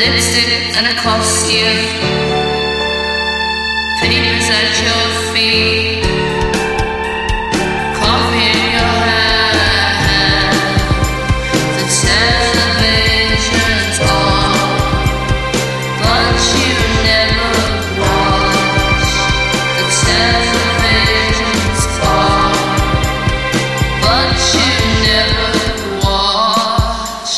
lipstick and a costume, papers at your feet, coffee in your hand, the television's on, but you never watch. The television's on, but you never watch.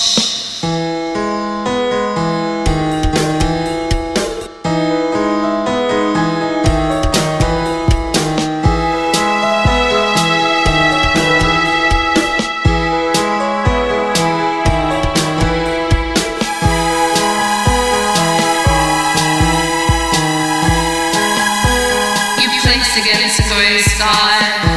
You place against the grey sky